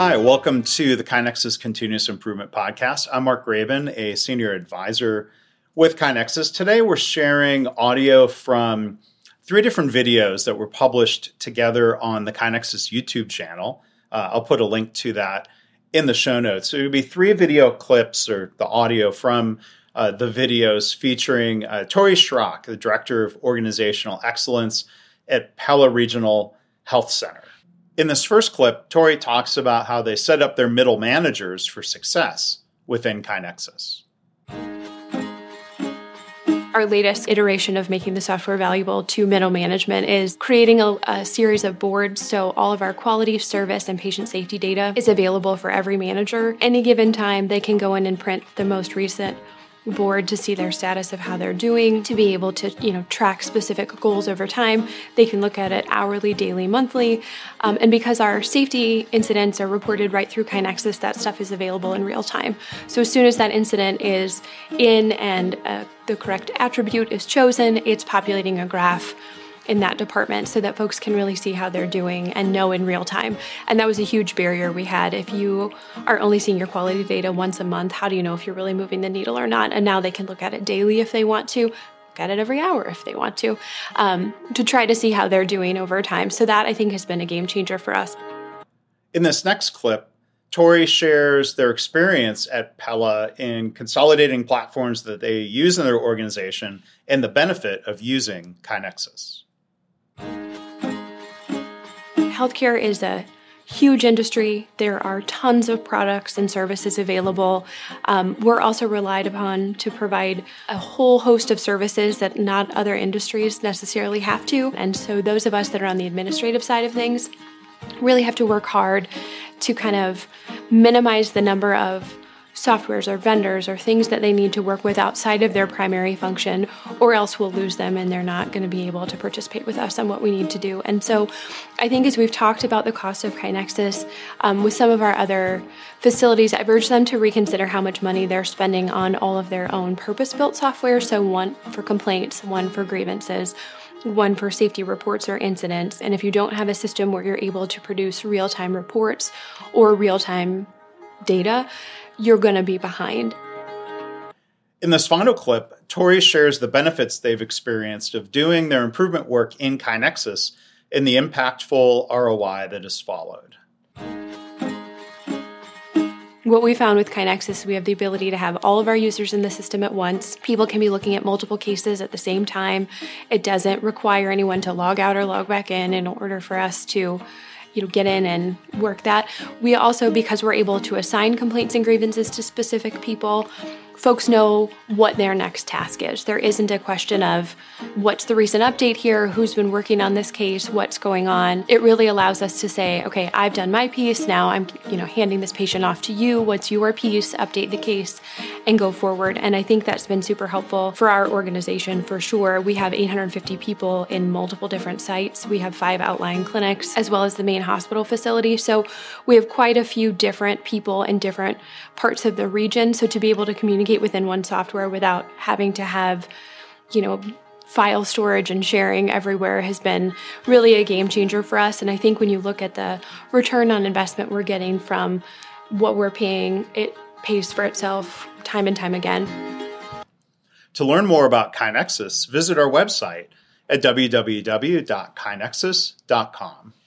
Hi, welcome to the KaiNexus Continuous Improvement Podcast. I'm Mark Graben, a senior advisor with KaiNexus. Today, we're sharing audio from 3 different videos that were published together on the KaiNexus YouTube channel. I'll put a link to that in the show notes. So it would be 3 video clips or the audio from the videos featuring Tori Schrock, the Director of Organizational Excellence at Pella Regional Health Center. In this first clip, Tori talks about how they set up their middle managers for success within KaiNexus. Our latest iteration of making the software valuable to middle management is creating a series of boards so all of our quality, service, and patient safety data is available for every manager. Any given time, they can go in and print the most recent board to see their status of how they're doing, to be able to track specific goals over time. They can look at it hourly, daily, monthly. And because our safety incidents are reported right through KaiNexus, that stuff is available in real time. So as soon as that incident is in and the correct attribute is chosen, it's populating a graph in that department so that folks can really see how they're doing and know in real time. And that was a huge barrier we had. If you are only seeing your quality data once a month, how do you know if you're really moving the needle or not? And now they can look at it daily if they want to, look at it every hour if they want to try to see how they're doing over time. So that, I think, has been a game changer for us. In this next clip, Tori shares their experience at Pella in consolidating platforms that they use in their organization and the benefit of using KaiNexus. Healthcare is a huge industry. There are tons of products and services available. We're also relied upon to provide a whole host of services that not other industries necessarily have to. And so those of us that are on the administrative side of things really have to work hard to kind of minimize the number of softwares or vendors or things that they need to work with outside of their primary function, or else we'll lose them and they're not going to be able to participate with us on what we need to do. And so I think as we've talked about the cost of KaiNexus with some of our other facilities, I've urged them to reconsider how much money they're spending on all of their own purpose-built software. So one for complaints, one for grievances, one for safety reports or incidents. And if you don't have a system where you're able to produce real-time reports or real-time data, you're going to be behind. In this final clip, Tori shares the benefits they've experienced of doing their improvement work in KaiNexus and the impactful ROI that has followed. What we found with KaiNexus, we have the ability to have all of our users in the system at once. People can be looking at multiple cases at the same time. It doesn't require anyone to log out or log back in order for us to get in and work that. We also, because we're able to assign complaints and grievances to specific people, folks know what their next task is. There isn't a question of what's the recent update here, who's been working on this case, what's going on. It really allows us to say, okay, I've done my piece, now I'm handing this patient off to you, what's your piece, update the case, and go forward. And I think that's been super helpful for our organization for sure. We have 850 people in multiple different sites. We have 5 outlying clinics, as well as the main hospital facility. So we have quite a few different people in different parts of the region. So to be able to communicate within one software without having to have, file storage and sharing everywhere has been really a game changer for us. And I think when you look at the return on investment we're getting from what we're paying, it pays for itself time and time again. To learn more about KaiNexus, visit our website at www.kainexus.com.